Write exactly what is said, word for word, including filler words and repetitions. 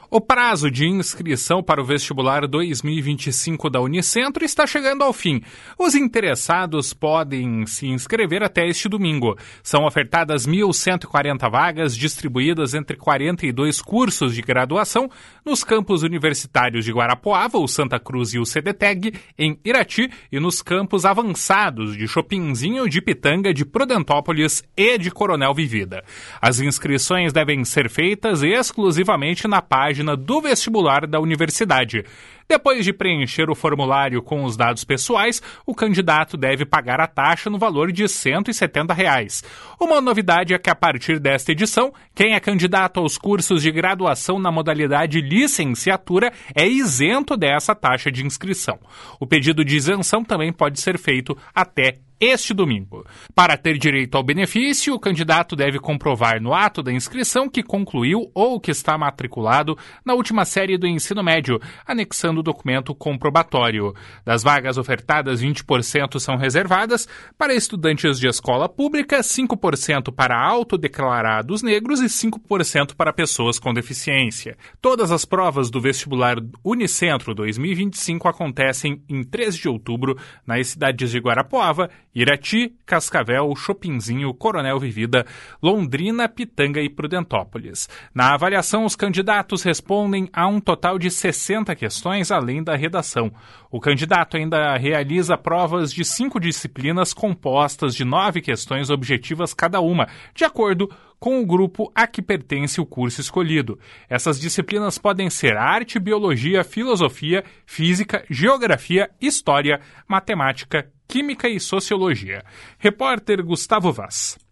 O prazo de inscrição para o vestibular dois mil e vinte e cinco da Unicentro está chegando ao fim. Os interessados podem se inscrever até este domingo. São ofertadas mil cento e quarenta vagas distribuídas entre quarenta e dois cursos de graduação nos campos universitários de Guarapuava, o Santa Cruz e o CDTEG, em Irati, e nos campos avançados de Chopinzinho, de Pitanga, de Prudentópolis e de Coronel Vivida. As inscrições devem ser feitas exclusivamente na página do vestibular da universidade. Depois de preencher o formulário com os dados pessoais, o candidato deve pagar a taxa no valor de cento e setenta reais. Uma novidade é que, a partir desta edição, quem é candidato aos cursos de graduação na modalidade licenciatura é isento dessa taxa de inscrição. O pedido de isenção também pode ser feito até este domingo. Para ter direito ao benefício, o candidato deve comprovar no ato da inscrição que concluiu ou que está matriculado na última série do ensino médio, anexando o documento comprobatório. Das vagas ofertadas, vinte por cento são reservadas para estudantes de escola pública, cinco por cento para autodeclarados negros e cinco por cento para pessoas com deficiência. Todas as provas do vestibular Unicentro dois mil e vinte e cinco acontecem em três de outubro nas cidades de Guarapuava, Irati, Cascavel, Chopinzinho, Coronel Vivida, Londrina, Pitanga e Prudentópolis. Na avaliação, os candidatos respondem a um total de sessenta questões, além da redação. O candidato ainda realiza provas de cinco disciplinas compostas de nove questões objetivas cada uma, de acordo com o grupo a que pertence o curso escolhido. Essas disciplinas podem ser arte, biologia, filosofia, física, geografia, história, matemática, química e sociologia. Repórter Gustavo Vaz.